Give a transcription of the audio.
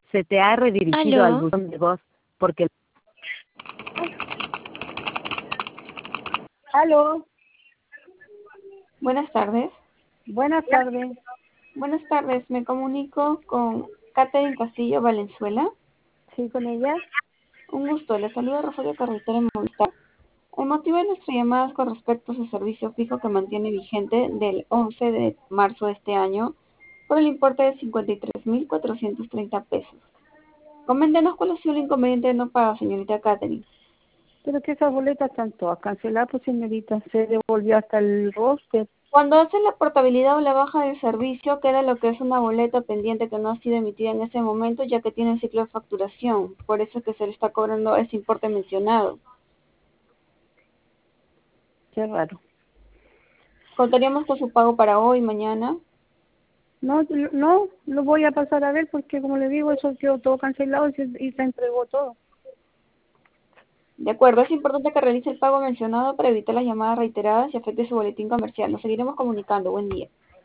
Se te ha redirigido al Aló, buzón de voz porque... Aló, Buenas tardes. buenas tardes. Buenas tardes, me comunico con Catherine Castillo Valenzuela. ¿Sí con ella? Un gusto, le saluda Rosario Carretera en Movistar. El motivo de nuestra llamada es con respecto a su servicio fijo que mantiene vigente del 11 de marzo de este año por el importe de 53.430 pesos. Coméntenos cuál ha sido el inconveniente de no pago, señorita Catherine. Pero que esas boletas están todas canceladas, pues señorita, se devolvió hasta el roster. Cuando hace la portabilidad o la baja del servicio, queda lo que es una boleta pendiente que no ha sido emitida en ese momento, ya que tiene un ciclo de facturación. Por eso es que se le está cobrando ese importe mencionado. Qué raro. Contaríamos con su pago para hoy, mañana. No, no, lo voy a pasar a ver porque como le digo, eso quedó todo cancelado y se entregó todo. De acuerdo, es importante que realice el pago mencionado para evitar las llamadas reiteradas y afecte su boletín comercial. Nos seguiremos comunicando. Buen día.